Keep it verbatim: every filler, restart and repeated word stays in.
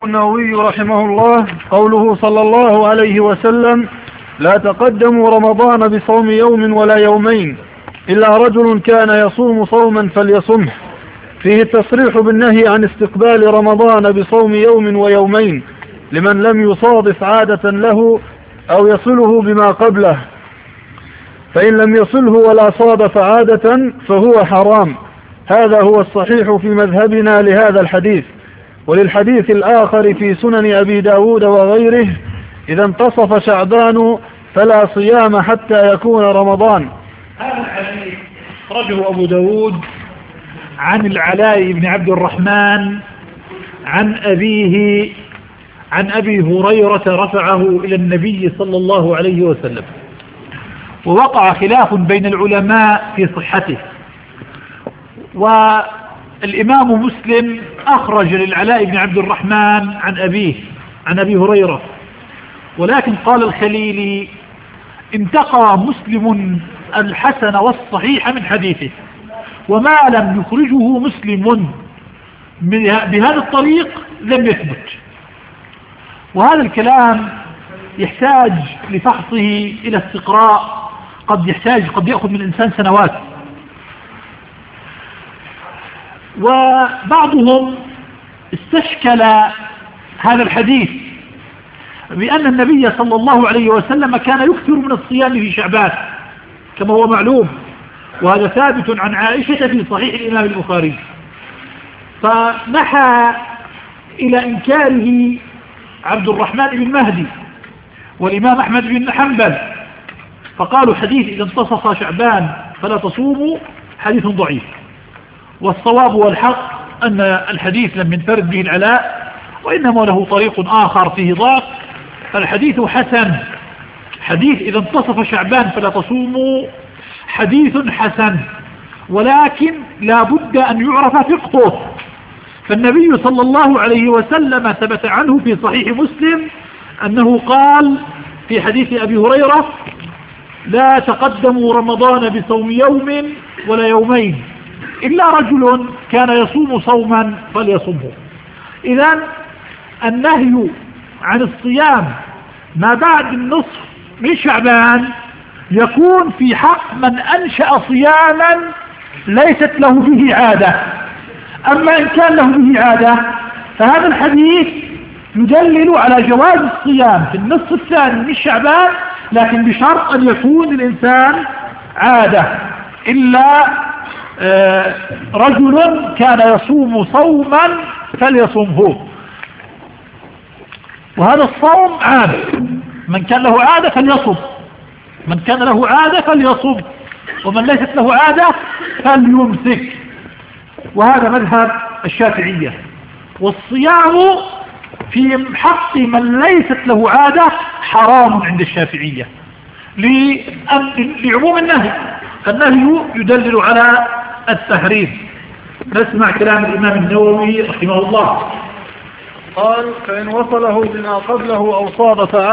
النووي رحمه الله قوله صلى الله عليه وسلم: لا تقدموا رمضان بصوم يوم ولا يومين إلا رجل كان يصوم صوما فليصمه. فيه التصريح بالنهي عن استقبال رمضان بصوم يوم ويومين لمن لم يصادف عادة له أو يصله بما قبله، فإن لم يصله ولا صادف عادة فهو حرام. هذا هو الصحيح في مذهبنا لهذا الحديث. وللحديث الآخر في سنن أبي داود وغيره: إذا انتصف شعبان فلا صيام حتى يكون رمضان. هذا الحديث أخرجه أبو داود عن العلاء بن عبد الرحمن عن أبيه عن أبي هريرة رفعه إلى النبي صلى الله عليه وسلم، ووقع خلاف بين العلماء في صحته. والإمام مسلم أخرج للعلاء بن عبد الرحمن عن أبيه عن أبي هريرة، ولكن قال الخليلي: انتقى مسلم الحسن والصحيح من حديثه، وما لم يخرجه مسلم بهذا الطريق لم يثبت. وهذا الكلام يحتاج لفحصه إلى استقراء، قد يحتاج قد يأخذ من الإنسان سنوات. وبعضهم استشكل هذا الحديث بأن النبي صلى الله عليه وسلم كان يكثر من الصيام في شعبان كما هو معلوم، وهذا ثابت عن عائشة في صحيح الإمام البخاري، فنحى إلى إنكاره عبد الرحمن بن مهدي والإمام أحمد بن حنبل، فقالوا حديث إذا انتصف شعبان فلا تصوموا حديث ضعيف. والصواب والحق أن الحديث لم ينفرد به العلاء، وإنما له طريق آخر فيه ضعف، فالحديث حسن. حديث إذا انتصف شعبان فلا تصوموا حديث حسن، ولكن لا بد أن يعرف فقهه. فالنبي صلى الله عليه وسلم ثبت عنه في صحيح مسلم أنه قال في حديث أبي هريرة: لا تقدموا رمضان بصوم يوم ولا يومين إلا رجل كان يصوم صوما فليصمه. إذن النهي عن الصيام ما بعد النصف من شعبان يكون في حق من أنشأ صياما ليست له به عادة. أما إن كان له به عادة فهذا الحديث يدلل على جواز الصيام في النصف الثاني من شعبان، لكن بشرط أن يكون للإنسان عادة، إلا رجل كان يصوم صوما فليصمه. وهذا الصوم عادة، من كان له عادة فليصم، من كان له عادة فليصم، ومن ليست له عادة فليمسك. وهذا مذهب الشافعية. والصيام في حق من ليست له عادة حرام عند الشافعية لعموم النهي، فالنهي يدلل على التحريم. نسمع كلام الإمام النووي رحمه الله. قال: فإن وصله بما قبله أو صادف